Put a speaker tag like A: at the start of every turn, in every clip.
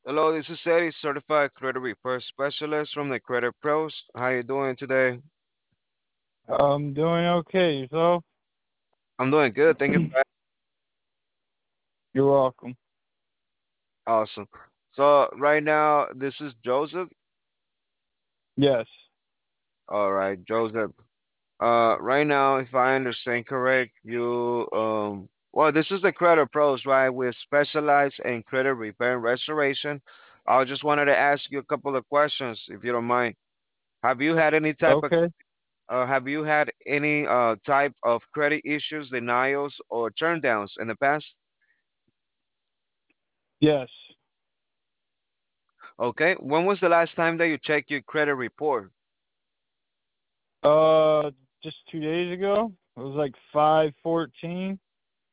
A: Hello, this is Eddie, certified credit repair specialist from the Credit Pros. How you doing today?
B: I'm doing okay. Yourself?
A: I'm doing good. Thank you for
B: You're welcome.
A: Awesome. So right now, this is Joseph.
B: Yes.
A: All right, Joseph. Right now, if I understand correct, well, this is the Credit Pros, right? We specialize in credit repair and restoration. I just wanted to ask you a couple of questions, if you don't mind. Have you had any type of
B: Okay.
A: Have you had any type of credit issues, denials, or turndowns in the past?
B: Yes.
A: Okay. When was the last time that you checked your credit report?
B: Uh, just 2 days ago. It was like 5/14.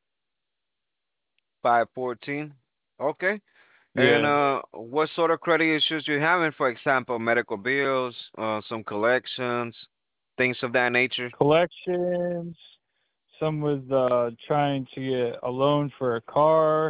A: 514. Okay. And
B: Yeah.
A: what sort of credit issues you having? For example, medical bills, some collections, things of that nature.
B: Collections. Some was trying to get a loan for a car.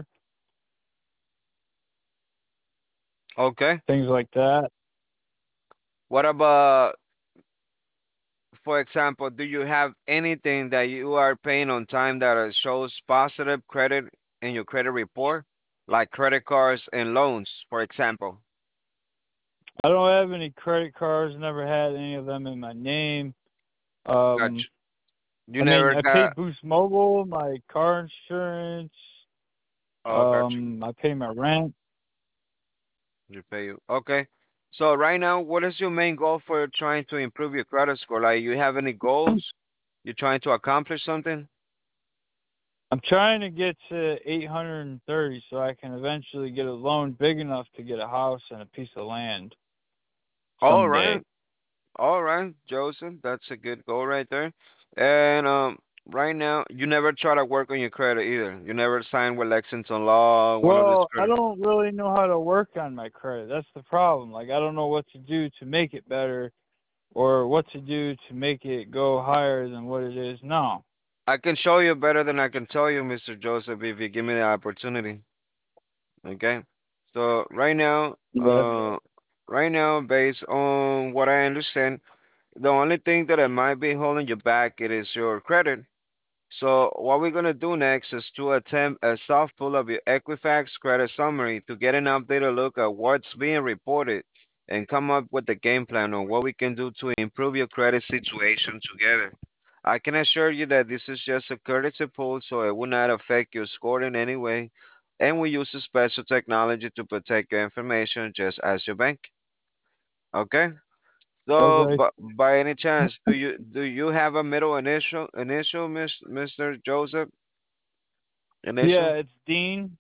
A: Okay.
B: Things like that.
A: What about, for example, do you have anything that you are paying on time that shows positive credit in your credit report, like credit cards and loans, for example?
B: I don't have any credit cards. Never had any of them in my name. Um,
A: Gotcha. You
B: I mean,
A: never
B: I paid
A: got.
B: Boost Mobile, my car insurance.
A: Oh, gotcha.
B: I pay my rent.
A: You pay you. Okay. So right now, what is your main goal for trying to improve your credit score? Like, you have any goals? You're trying to accomplish something?
B: I'm trying to get to 830 so I can eventually get a loan big enough to get a house and a piece of land
A: All
B: someday.
A: right. All right, Joseph. That's a good goal right there. And right now, you never try to work on your credit either. You never signed with Lexington Law, one of these
B: Well, I
A: credit.
B: don't really know how to work on my credit. That's the problem. Like, I don't know what to do to make it better or what to do to make it go higher than what it is now.
A: I can show you better than I can tell you, Mr. Joseph, if you give me the opportunity. Okay. So
B: Yeah.
A: right now, based on what I understand, the only thing that it might be holding you back it is your credit. So what we're gonna do next is to attempt a soft pull of your Equifax credit summary to get an updated look at what's being reported and come up with a game plan on what we can do to improve your credit situation together. I can assure you that this is just a courtesy pull, so it will not affect your score in any way, and we use a special technology to protect your information just as your bank. Okay? So,
B: Okay.
A: but by any chance, do you have a middle initial, Mr. Joseph?
B: Yeah,
A: Initial?
B: it's Dean.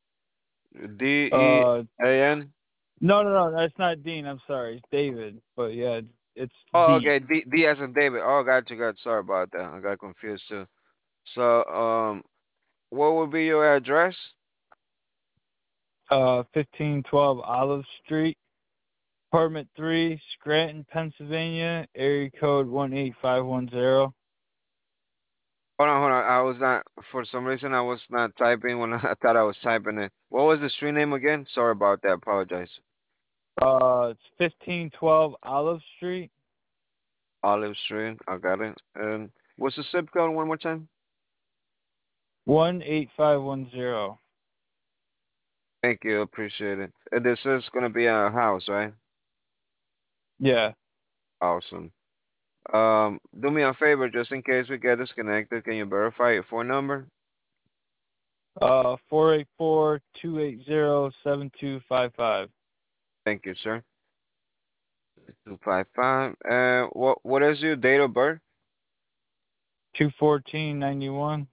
B: Uh,
A: DEAN?
B: no, no, no, that's not Dean. I'm sorry. It's David. But yeah, it's
A: Oh,
B: D.
A: okay. D as in David. Oh, got you. Sorry about that. I got confused too. So, what would be your address?
B: 1512 Olive Street. Apartment 3, Scranton, Pennsylvania, area code 18510.
A: Hold on. I was not, for some reason, I was not typing when I thought I was typing it. What was the street name again? Sorry about that. Apologize.
B: It's 1512 Olive Street,
A: Olive Street. I got it. And what's the zip code one more time?
B: 18510.
A: Thank you. Appreciate it. And this is gonna be a house, right?
B: Yeah.
A: Awesome. Do me a favor, just in case we get disconnected, can you verify your phone number?
B: 484-280-7255.
A: Thank you, sir. 255. What is your date of birth?
B: 21491.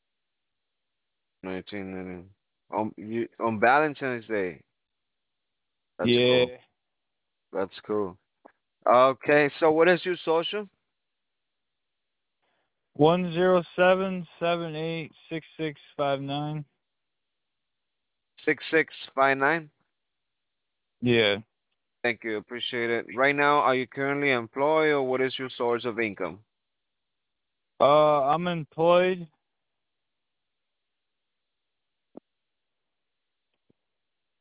A: 1990. On Valentine's Day. That's cool.
B: Yeah.
A: That's cool. Okay, so what is your social?
B: 107-786659.
A: 6659.
B: Yeah.
A: Thank you. Appreciate it. Right now, are you currently employed or what is your source of income?
B: I'm employed.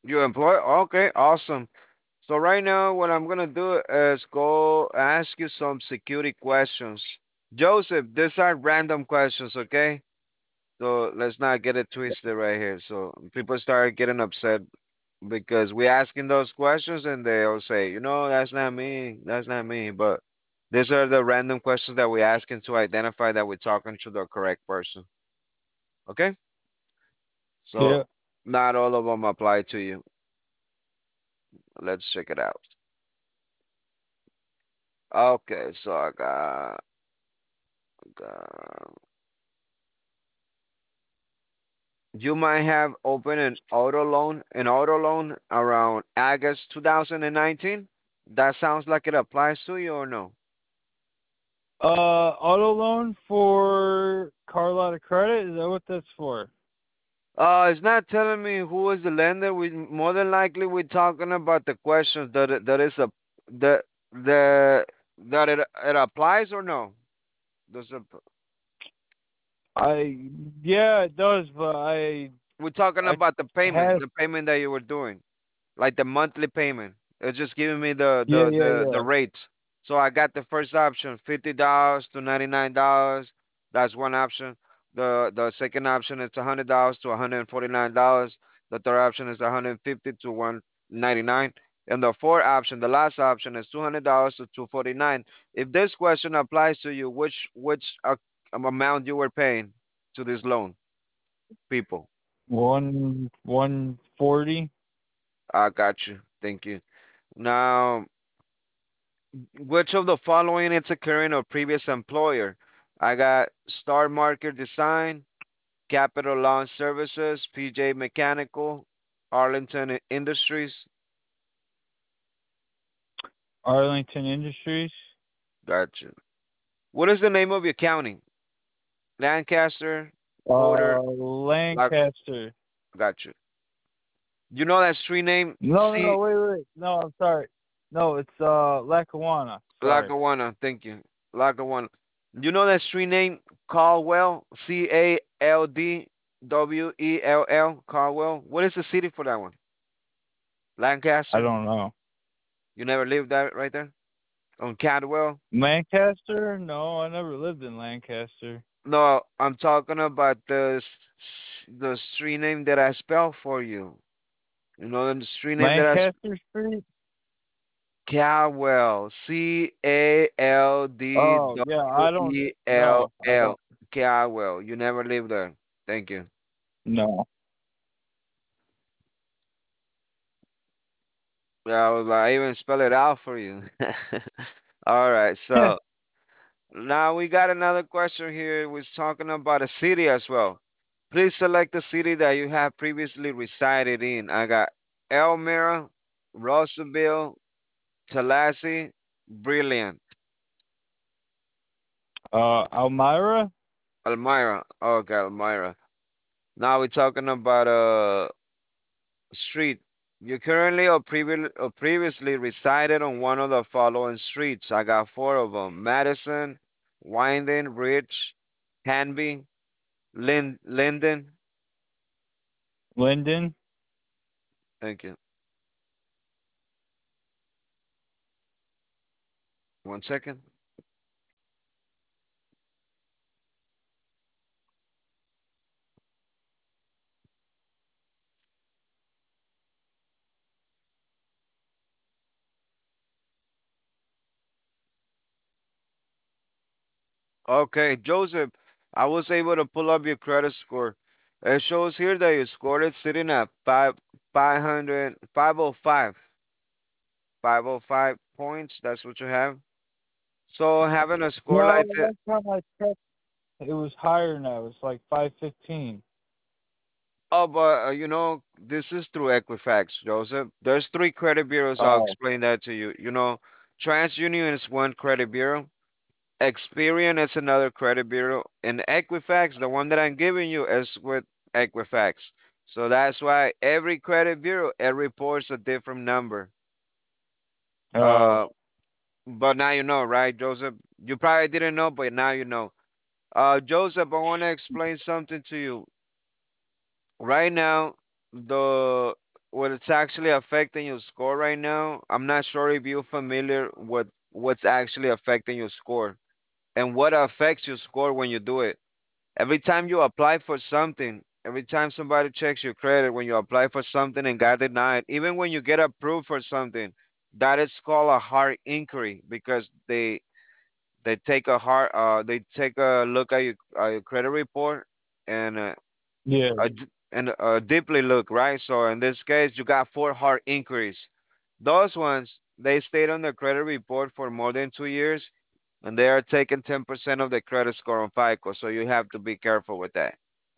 A: You employ? Okay, awesome. So right now, what I'm gonna do is go ask you some security questions. Joseph, these are random questions, okay? So let's not get it twisted right here. So people start getting upset because we asking those questions and they all say, that's not me, that's not me. But these are the random questions that we asking to identify that we're talking to the correct person. Okay? So
B: Yeah.
A: not all of them apply to you. Let's check it out. Okay, so got you might have opened an auto loan around August 2019. That sounds like it applies to you or no?
B: Auto loan for car lot of credit. Is that what that's for?
A: It's not telling me who is the lender. We more than likely we're talking about the questions that is a the the that it applies or no. Does it,
B: I Yeah, it does, but
A: we're talking
B: I
A: about
B: had
A: the payment that you were doing. Like the monthly payment. It's just giving me the
B: yeah
A: the
B: yeah
A: the the
B: yeah.
A: rates. So I got the first option, $50 to $99. That's one option. The second option is $100 to $149. The third option is 150 to 199. And the fourth option, the last option is $200 to 249. If this question applies to you, which amount you were paying to this loan, people?
B: 140.
A: I got you. Thank you. Now, which of the following is a current or previous employer? I got Star Market Design, Capital Lawn Services, PJ Mechanical, Arlington Industries.
B: Arlington Industries.
A: Gotcha. What is the name of your county? Lancaster, Porter, Lock.
B: Lancaster.
A: Gotcha. You know that street name?
B: No, no, no. Wait. No, I'm sorry. No, it's Lackawanna. Sorry.
A: Lackawanna. Thank you. Lackawanna. You know that street name? Caldwell. Caldwell. Caldwell. What is the city for that one?
B: I
A: Lancaster.
B: don't know.
A: You never lived that right there on Cadwell?
B: Lancaster? No, I never lived in Lancaster.
A: No, I'm talking about the street name that I spelled for you. You know the street name that
B: Lancaster Street?
A: Cadwell.
B: Oh, yeah, I don't no, I
A: Caldwell.
B: don't
A: Cadwell. You never lived there. Thank you.
B: no.
A: Yeah, I even spell it out for you. All right, so now we got another question here. We're talking about a city as well. Please select the city that you have previously resided in. I got Elmira, Russellville, Tallahassee, Brilliant,
B: Elmira?
A: Elmira. Okay, Elmira. Now we're talking about a street. You currently or previously resided on one of the following streets. I got four of them: Madison, Winding, Ridge, Hanby, Linden.
B: Linden?
A: Thank you. One second. Okay, Joseph, I was able to pull up your credit score. It shows here that you scored it sitting at 505 points. That's what you have. So having a score
B: No,
A: like
B: the
A: that.
B: last time I checked it was higher now. It was like 515.
A: Oh, but this is through Equifax, Joseph. There's three credit bureaus. I'll
B: Oh.
A: explain that to you. TransUnion is one credit bureau. Experian is another credit bureau, and Equifax, the one that I'm giving you, is with Equifax. So that's why every credit bureau it reports a different number.
B: Oh.
A: Uh, but now you know, right, Joseph? You probably didn't know, but now you know. Joseph, I want to explain something to you. Right now, the what it's actually affecting your score right now. I'm not sure if you're familiar with what's actually affecting your score and what affects your score when you do it. Every time you apply for something, every time somebody checks your credit, when you apply for something and got denied, even when you get approved for something, that is called a hard inquiry because they take a they take a look at your credit report and
B: Yeah.
A: deeply look, right? So in this case, you got four hard inquiries. Those ones they stayed on the credit report for more than 2 years, and they are taking 10% of the credit score on FICO. So you have to be careful with that.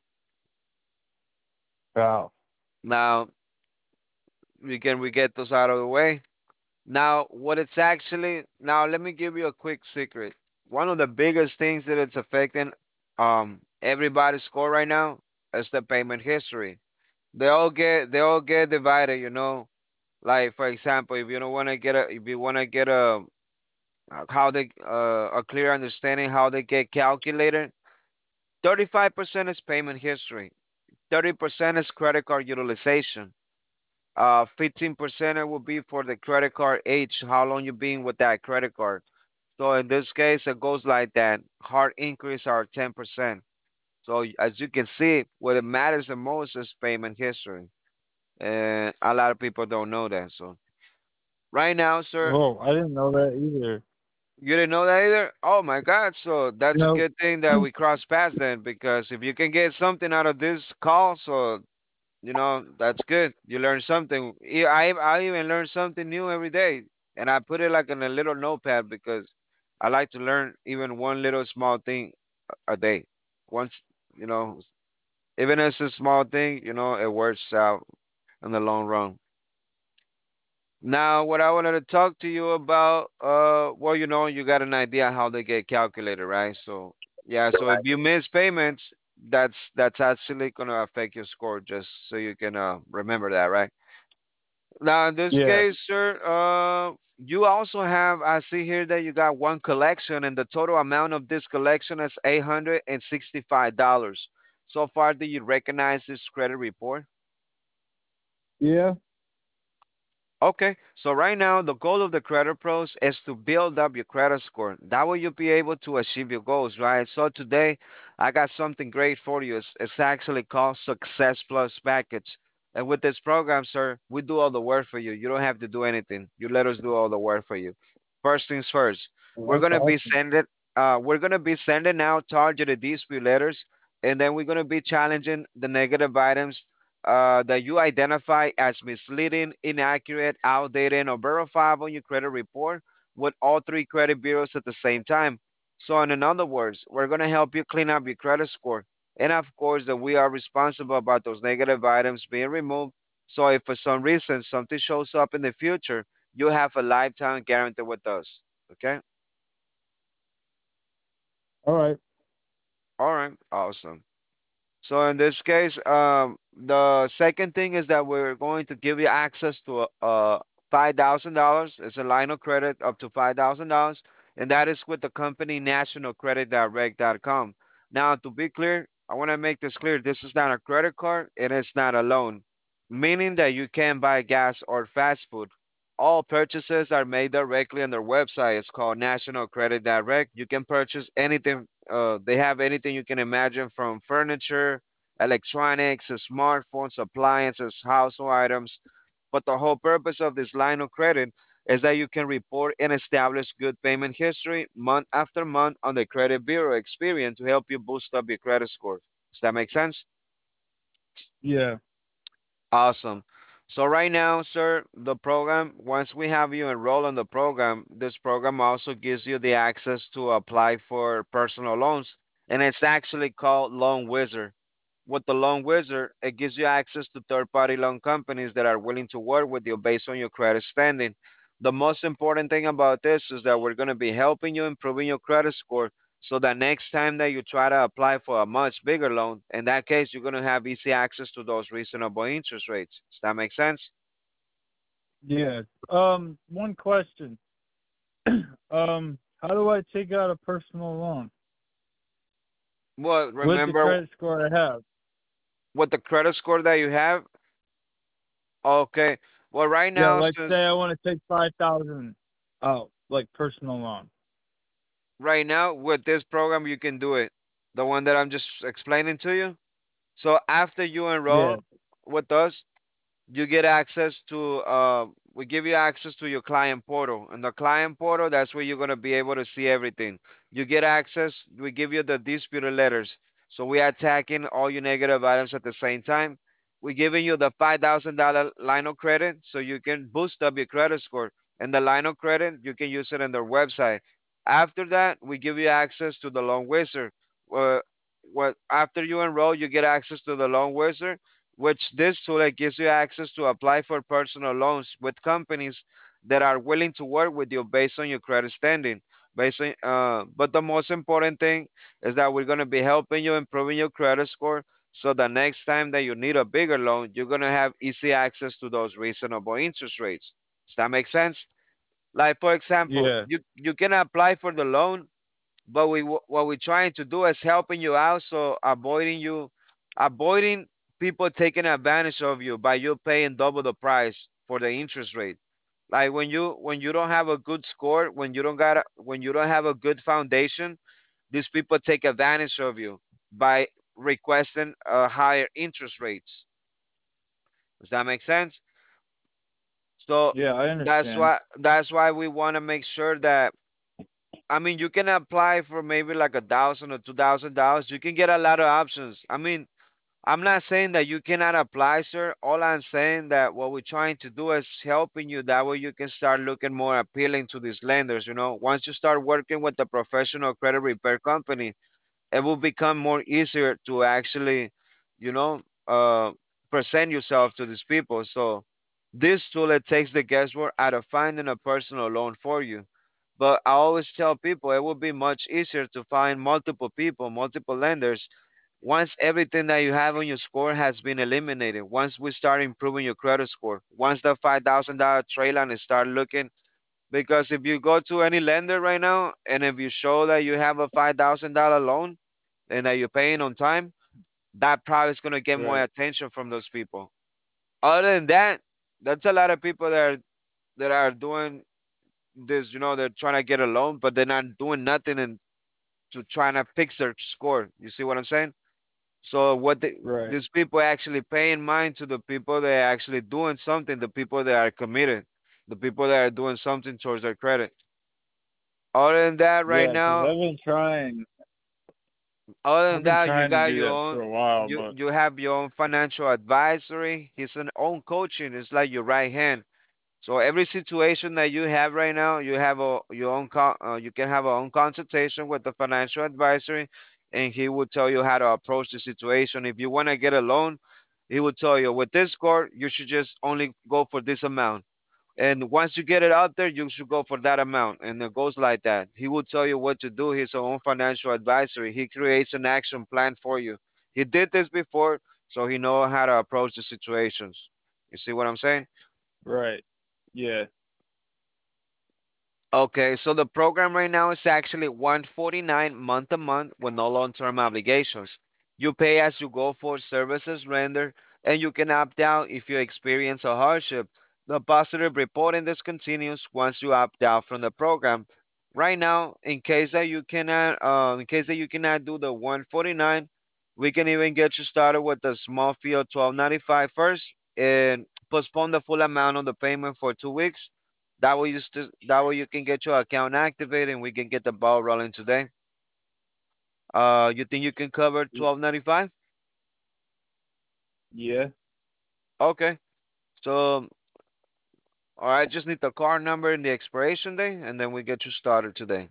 B: Wow.
A: Now we get those out of the way. Now what it's actually now let me give you a quick secret. One of the biggest things that it's affecting everybody's score right now is the payment history. They all get divided, Like for example, if you don't want to get a if you want to get how they a clear understanding how they get calculated, 35% is payment history, 30% is credit card utilization. 15% it will be for the credit card age, how long you been with that credit card. So in this case, it goes like that. Hard increase are 10%. So as you can see, what it matters the most is payment history. And a lot of people don't know that. So right now, sir,
B: Whoa, I didn't know that either.
A: you didn't know that either? Oh my God. So that's a
B: No.
A: good thing that we crossed paths then, because if you can get something out of this call, so that's good. You learn something. I even learn something new every day, and I put it like in a little notepad because I like to learn even one little small thing a day. Once, you know, even if it's a small thing, it works out in the long run. Now, what I wanted to talk to you about, well, you got an idea how they get calculated, right? So, yeah, so if you miss payments, that's actually gonna affect your score, just so you can remember that, right? Now, in this
B: Yeah.
A: case, sir, you also have, I see here that you got one collection, and the total amount of this collection is $865. So far, do you recognize this credit report?
B: Yeah.
A: Okay, so right now the goal of the credit pros is to build up your credit score. That way you'll be able to achieve your goals, right? So today I got something great for you. It's actually called Success Plus Package. And with this program, sir, we do all the work for you. You don't have to do anything. You let us do all the work for you. First things first,
B: Well,
A: we're
B: that's
A: gonna be
B: awesome.
A: sending out targeted dispute letters, and then we're gonna be challenging the negative items that you identify as misleading, inaccurate, outdated, or verifiable in your credit report with all three credit bureaus at the same time. So, in other words, we're going to help you clean up your credit score. And of course, that we are responsible about those negative items being removed. So, if for some reason something shows up in the future, you have a lifetime guarantee with us. Okay?
B: All right.
A: All right. Awesome. So in this case, the second thing is that we're going to give you access to $5,000. It's a line of credit up to $5,000, and that is with the company nationalcreditdirect.com. Now, to be clear, I want to make this clear. This is not a credit card, and it's not a loan, meaning that you can buy gas or fast food. All purchases are made directly on their website. It's called National Credit Direct. You can purchase anything. They have anything you can imagine, from furniture, electronics, smartphones, appliances, household items. But the whole purpose of this line of credit is that you can report and establish good payment history month after month on the credit bureau experience to help you boost up your credit score. Does that make sense?
B: Yeah.
A: Awesome. So right now, sir, the program, once we have you enroll in the program, this program also gives you the access to apply for personal loans, and it's actually called Loan Wizard. With the Loan Wizard, it gives you access to third-party loan companies that are willing to work with you based on your credit standing. The most important thing about this is that we're going to be helping you improving your credit score, so that next time that you try to apply for a much bigger loan, in that case, you're going to have easy access to those reasonable interest rates. Does that make sense?
B: Yeah. One question. How do I take out a personal loan
A: Well,
B: with the
A: remember
B: credit score I have?
A: what the credit score that you have. Okay. Well, right
B: Yeah,
A: now,
B: like say
A: since
B: I want to take 5,000 out, like personal loan.
A: right now with this program, you can do it. The one that I'm just explaining to you. So after you
B: Yeah,
A: enroll with us, you get access to we give you access to your client portal, and the client portal, that's where you're going to be able to see everything. You get access, we give you the disputed letters, so we are attacking all your negative items at the same time. We're giving you the $5,000 line of credit so you can boost up your credit score, and the line of credit you can use it on their website. After that, we give you access to the loan wizard. uh, what After you enroll, you get access to the loan wizard, which this tool, it gives you access to apply for personal loans with companies that are willing to work with you based on your credit standing. But the most important thing is that we're going to be helping you improving your credit score. So the next time that you need a bigger loan, you're going to have easy access to those reasonable interest rates. Does that make sense? Like, for example,
B: yeah,
A: you can apply for the loan, but what we're trying to do is helping you out, so avoiding people taking advantage of you by you paying double the price for the interest rate. Like when you don't have a good score, when you don't have a good foundation, these people take advantage of you by requesting higher interest rates. Does that make sense? So
B: yeah. I understand.
A: that's why we want to make sure that, I mean, you can apply for maybe like $1,000 or $2,000. You can get a lot of options. I mean, I'm not saying that you cannot apply, sir. All I'm saying that what we're trying to do is helping you. That way you can start looking more appealing to these lenders. Once you start working with a professional credit repair company, it will become more easier to actually, you know, present yourself to these people. So this tool, it takes the guesswork out of finding a personal loan for you. But I always tell people it will be much easier to find multiple people, multiple lenders, once everything that you have on your score has been eliminated. Once we start improving your credit score, once the $5,000 trade line is start looking, because if you go to any lender right now and if you show that you have a $5,000 loan and that you're paying on time, that probably is going to get more
B: Right,
A: attention from those people. Other than that, that's a lot of people that are doing this. They're trying to get a loan, but they're not doing nothing and to trying to fix their score. You see what I'm saying? So
B: right.
A: these people actually paying mind to the people that are actually doing something, the people that are committed, the people that are doing something towards their credit. Other than that, right
B: Yeah, because
A: now, other
B: I've
A: than
B: been
A: that, you
B: trying to
A: got
B: do
A: your
B: that
A: own.
B: for a while,
A: You
B: but
A: you have your own financial advisory. His own coaching. It's like your right hand. So every situation that you have right now, you have you can have a own consultation with the financial advisory, and he will tell you how to approach the situation. If you want to get a loan, he will tell you with this score, you should just only go for this amount. And once you get it out there, you should go for that amount. And it goes like that. He will tell you what to do. His own financial advisory. He creates an action plan for you. He did this before, so he know how to approach the situations. You see what I'm saying?
B: right. Yeah.
A: Okay, so the program right now is actually 149 month to month with no long-term obligations. You pay as you go for services rendered, and you can opt out if you experience a hardship. The positive reporting discontinues once you opt out from the program. Right now, in case that you cannot do the 149, we can even get you started with a small fee of 12.95 first, and postpone the full amount of the payment for 2 weeks. That way you can get your account activated and we can get the ball rolling today. You think you can cover
B: Y-
A: 12.95?
B: Yeah.
A: Okay. So, all right, just need the card number and the expiration date, and then we get you started today.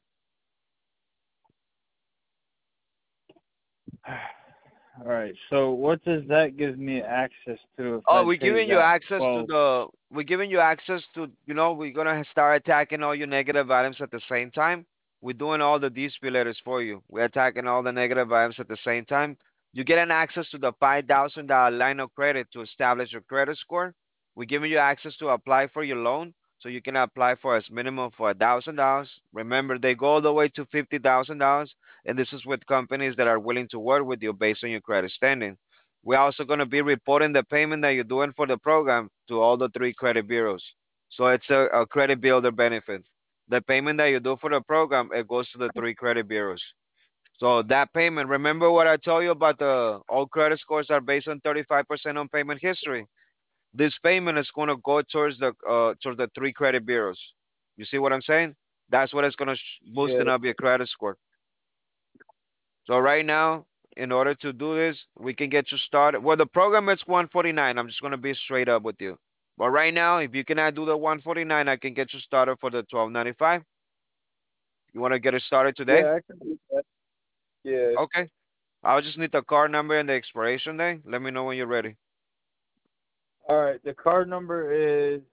B: All right. So what does that give me access to if
A: Oh,
B: I take that 12?
A: we're giving you access to, we're gonna start attacking all your negative items at the same time. We're doing all the dispute letters for you. We're attacking all the negative items at the same time. You get an access to the $5,000 line of credit to establish your credit score. We're giving you access to apply for your loan, so you can apply for as minimum for $1,000. Remember, they go all the way to $50,000, and this is with companies that are willing to work with you based on your credit standing. We're also going to be reporting the payment that you're doing for the program to all the three credit bureaus. So it's a credit builder benefit. The payment that you do for the program, it goes to the three credit bureaus. So that payment, remember what I told you about the all credit scores are based on 35% on payment history. This payment is going to go towards the three credit bureaus. You see what I'm saying? That's what it's going to
B: Yeah.
A: boosting up your credit score. So right now, in order to do this, we can get you started. Well, the program is 149. I'm just going to be straight up with you. But right now, if you cannot do the 149, I can get you started for the 1295. You want to get it started today?
B: Yeah, I can do that. Yeah.
A: Okay. I'll just need the card number and the expiration date. Let me know when you're ready.
B: All right. The card number is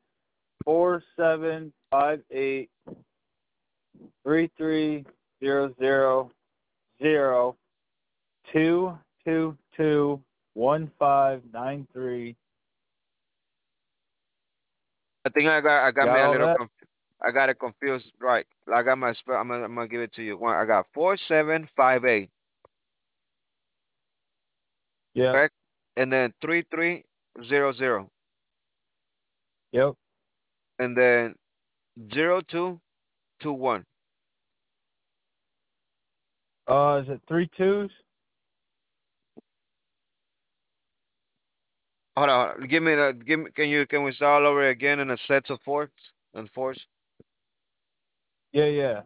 B: 4758330022221593.
A: I think I got me
B: Got
A: a
B: all
A: little
B: that?
A: I got it confused. Right. I got my spell. I'm gonna give it to you. I got 4758,
B: Yep.
A: correct? And then 3300,
B: Yep.
A: and then 0221.
B: Is it three twos?
A: Hold on. Give me the give me can we start all over again in a set of fours and fours?
B: Yeah, yeah.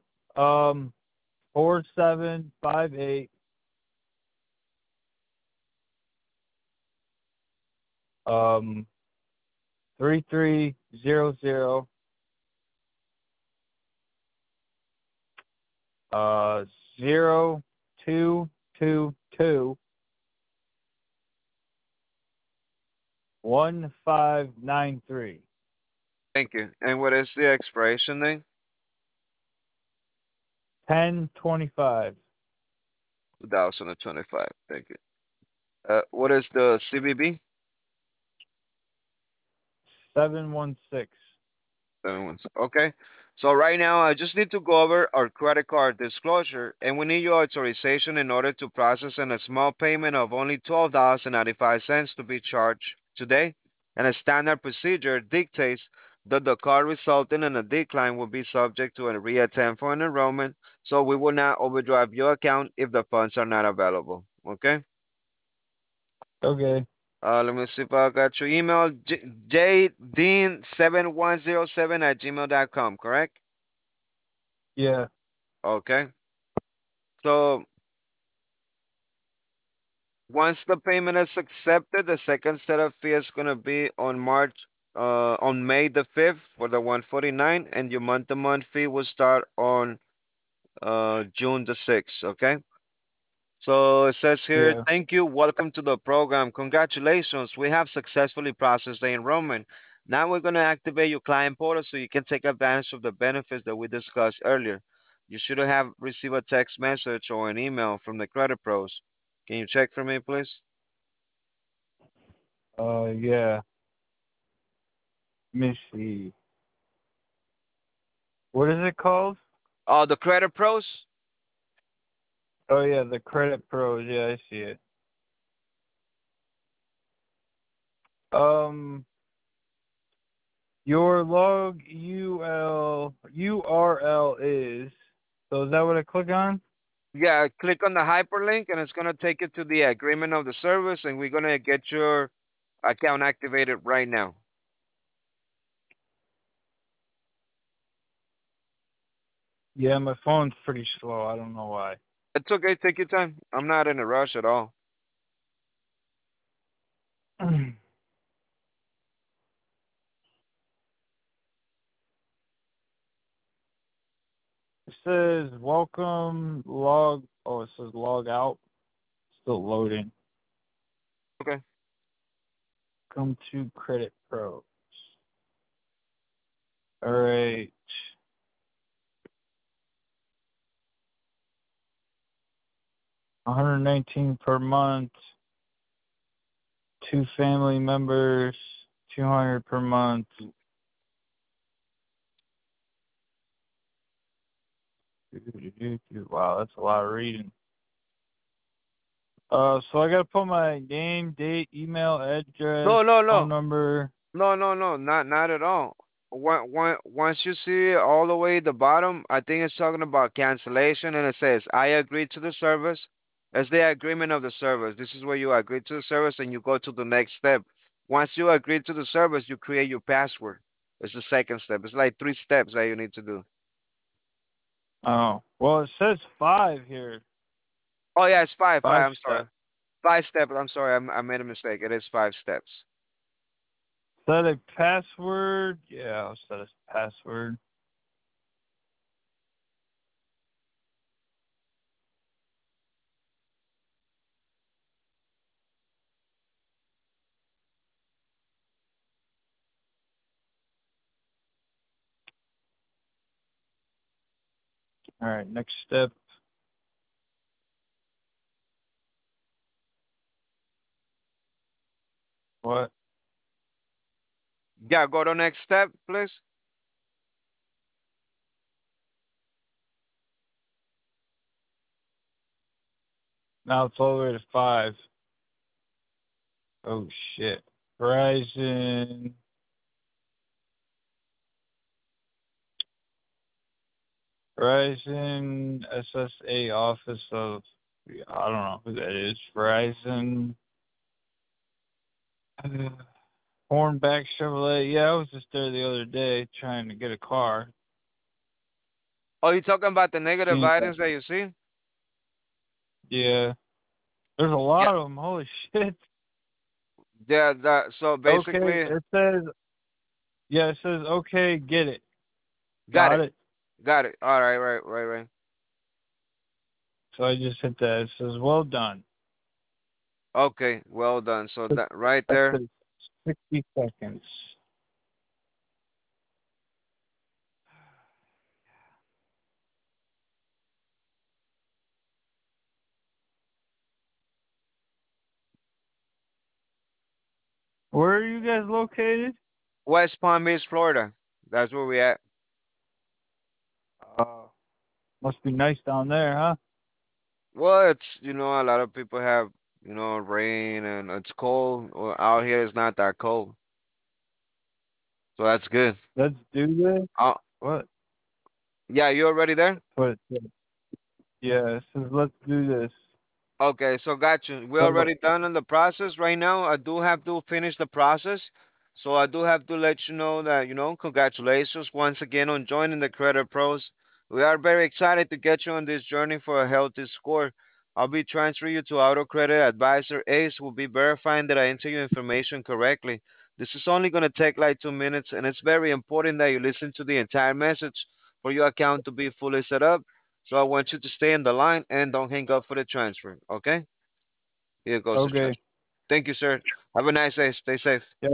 B: 4758 3300 uh 02221593.
A: Thank you. And what is the expiration date?
B: 1025.
A: 2025. Thank you. What is the CBB?
B: 716.
A: Okay. So right now, I just need to go over our credit card disclosure, and we need your authorization in order to process a small payment of only $12.95 to be charged today. And a standard procedure dictates that the card resulting in a decline will be subject to a reattempt for an enrollment, so we will not overdraft your account if the funds are not available. Okay?
B: Okay.
A: Let me see if I got your email. jdean7107 at gmail.com, correct?
B: Yeah.
A: Okay. So once the payment is accepted, the second set of fee is gonna be on May the 5th for the 149, and your month-to-month fee will start on June the 6th. Okay. So it says here,
B: Yeah.
A: thank you. Welcome to the program. Congratulations. We have successfully processed the enrollment. Now we're going to activate your client portal so you can take advantage of the benefits that we discussed earlier. You should have received a text message or an email from the credit pros. Can you check for me, please?
B: Yeah. Let me see. What is it called?
A: Oh, the credit pros?
B: Oh, yeah, the Credit Pros. Yeah, I see it. Um, your log URL is. So is that what I click on?
A: Yeah, click on the hyperlink and it's going to take you to the agreement of the service and we're going to get your account activated right now.
B: Yeah, my phone's pretty slow. I don't know why.
A: It's okay, take your time. I'm not in a rush at all.
B: It says welcome log. Oh, it says log out. Still loading.
A: Okay.
B: Come to Credit Pros. All right. 119 per month. Two family members. 200 per month. Wow, that's a lot of reading. So I gotta put my name, date, email, address,
A: No, no,
B: phone
A: no.
B: number.
A: No, no, no, not at all. Once you see it all the way at the bottom, I think it's talking about cancellation, and it says, "I agree to the service." It's the agreement of the service. This is where you agree to the service, and you go to the next step. Once you agree to the service, you create your password. It's the second step. It's like three steps that you need to do.
B: Oh, well, it says 5 here.
A: Oh yeah, it's five.
B: 5
A: I'm sorry.
B: steps.
A: 5 steps. I'm sorry. I made a mistake. It is 5 steps.
B: Set a password. Yeah, I'll set a password. All right, next step. What?
A: Yeah, go to next step, please.
B: Now it's all the way to 5. Oh shit. Verizon. Verizon SSA Office of. I don't know who that is. Verizon. Hornback Chevrolet. Yeah, I was just there the other day trying to get a car.
A: Oh, you talking about the negative
B: Seen
A: items that you see?
B: yeah. There's a
A: Yeah,
B: lot of them. Holy shit.
A: yeah. So
B: Okay,
A: basically,
B: it says yeah, it says okay, get it.
A: got
B: Got
A: it.
B: it.
A: Got it. All right, right, right, right.
B: So I just hit that. It says well done.
A: Okay, well done. So
B: Took
A: that right
B: that
A: there.
B: took 60 seconds. Where are you guys located?
A: West Palm Beach, Florida. That's where we at.
B: Uh, must be nice down there, huh?
A: Well, it's a lot of people have rain and it's cold. Well, out here it's not that cold, so that's good.
B: Let's do this.
A: Uh,
B: What?
A: yeah, you already there?
B: What? Yeah, it says let's do this.
A: Okay, so got you. We're
B: So,
A: already done on the process right now. I do have to finish the process. So I do have to let you know that, congratulations once again on joining the Credit Pros. We are very excited to get you on this journey for a healthy score. I'll be transferring you to Auto Credit Advisor Ace, who will be verifying that I enter your information correctly. This is only going to take like 2 minutes, and it's very important that you listen to the entire message for your account to be fully set up. So I want you to stay in the line and don't hang up for the transfer. Okay? Here goes the
B: okay.
A: transfer. Thank you, sir. Have a nice day. Stay safe.
B: Yeah.